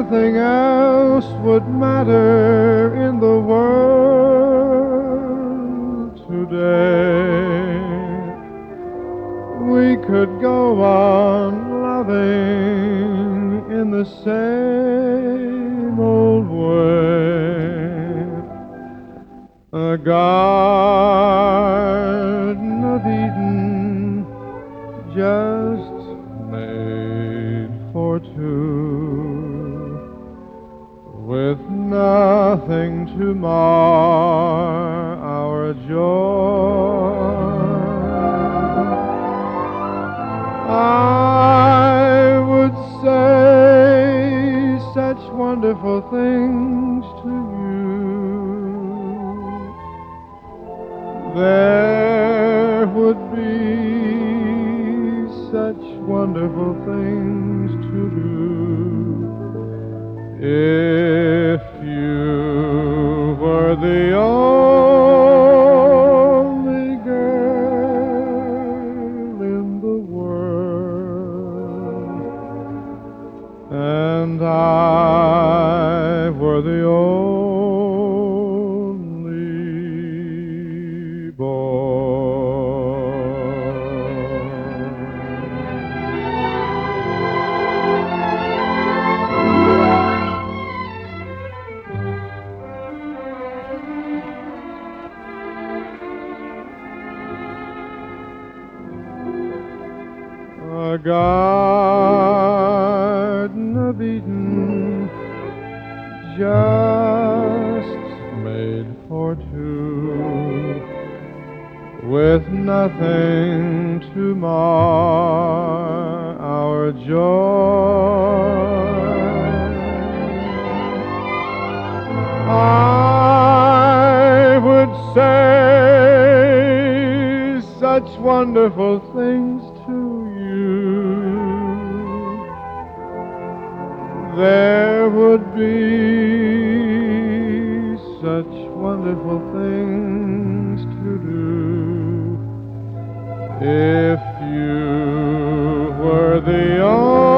nothing else would matter in the world today. We could go on loving in the same old way. A garden of Eden just made for two, with nothing to mar our joy. I would say such wonderful things to you. There would be such wonderful things to do if you were the only girl in the world, and I were the only boy. A garden of Eden just made for two, with nothing to mar our joy. I would say such wonderful things to you. There would be such wonderful things to do if you were the only